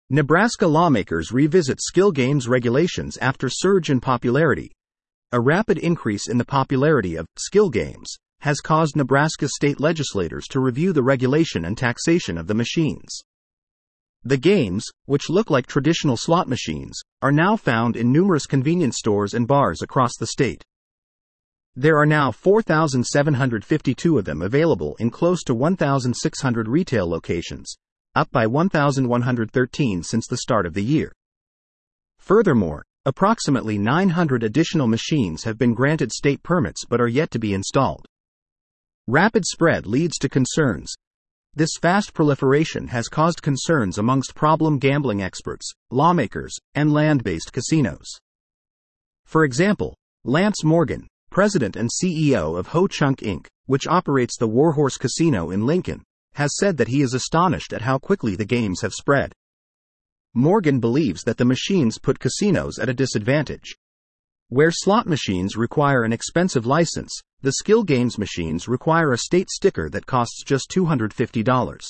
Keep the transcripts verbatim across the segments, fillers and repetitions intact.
Nebraska lawmakers revisit skill games regulations after surge in popularity. A rapid increase in the popularity of skill games has caused Nebraska state legislators to review the regulation and taxation of the machines. The games, which look like traditional slot machines, are now found in numerous convenience stores and bars across the state. There are now four thousand seven hundred fifty-two of them available in close to one thousand six hundred retail locations, up by one thousand one hundred thirteen since the start of the year. Furthermore, approximately nine hundred additional machines have been granted state permits but are yet to be installed. Rapid spread leads to concerns. This fast proliferation has caused concerns amongst problem gambling experts, lawmakers, and land-based casinos. For example, Lance Morgan, president and C E O of Ho Chunk Incorporated, which operates the Warhorse Casino in Lincoln, has said that he is astonished at how quickly the games have spread. Morgan believes that the machines put casinos at a disadvantage. Where slot machines require an expensive license, the skill games machines require a state sticker that costs just two hundred fifty dollars.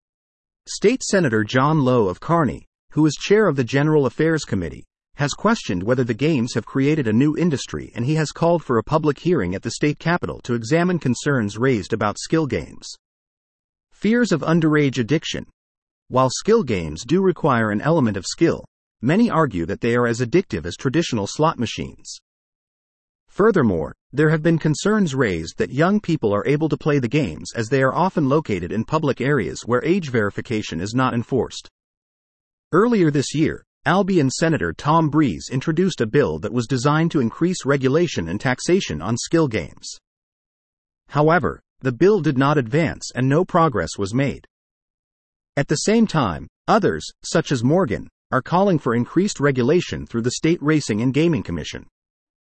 State Senator John Lowe of Kearney, who is chair of the General Affairs Committee, has questioned whether the games have created a new industry, and he has called for a public hearing at the state capitol to examine concerns raised about skill games. Fears of underage addiction. While skill games do require an element of skill, many argue that they are as addictive as traditional slot machines. Furthermore, there have been concerns raised that young people are able to play the games as they are often located in public areas where age verification is not enforced. Earlier this year, Albion Senator Tom Breeze introduced a bill that was designed to increase regulation and taxation on skill games. However, the bill did not advance and no progress was made. At the same time, others, such as Morgan, are calling for increased regulation through the State Racing and Gaming Commission.